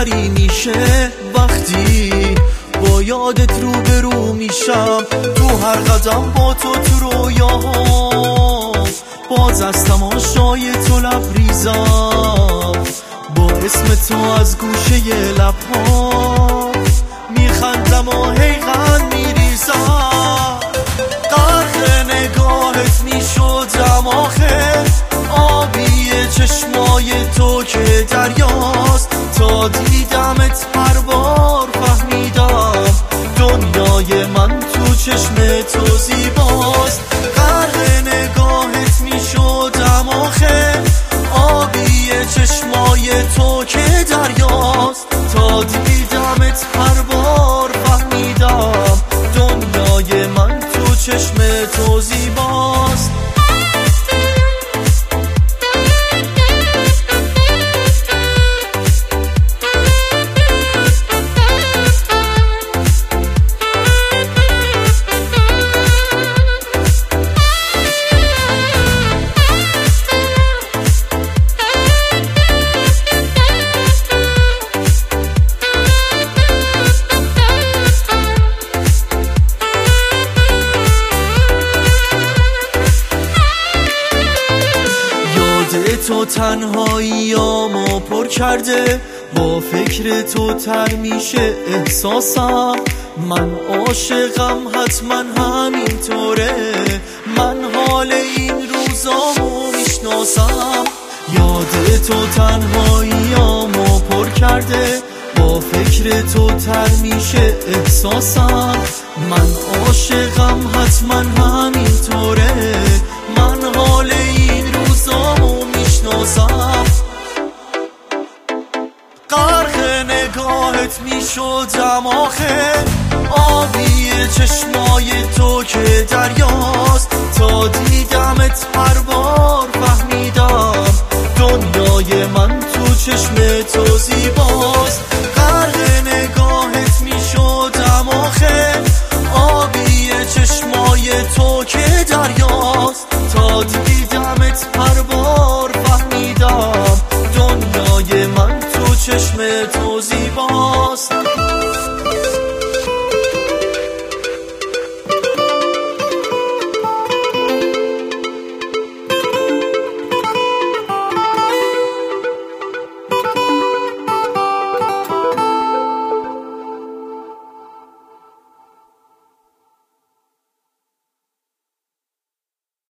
بهتری میشه وقتی با یادت روبرو میشم. تو هر قدم با تو رویاها باز از تماشای تو لبریزم. با اسم تو از گوشه لبها میخندم و حیقن میریزم. غرق نگاهت میشدم آخر، آبی چشمای تو که دریاست. تا دیدمت هر بار فهمیدم دنیای من تو چشم تو زیباست. غرق نگاهت میشدم آخر، آبی چشمای تو که دریاست. تا دیدمت هر بار فهمیدم دنیای من تو چشم تو زیباست. تو تنهاییامو پر کرده، با فکر تو تر میشه احساسم. من عاشقم حتما همینطوره، من حال این روزامو میشناسم. یاد تو تنهاییامو پر کرده، با فکر تو تر میشه احساسم. من عاشقم حتما همینطوره، من حال این روزامو میشناسم. غرق نگاهت میشدم آخر، آبی چشمای تو که دریاست. تا دیدمت هر بار فهمیدم دنیای من تو چشم تو زیباست.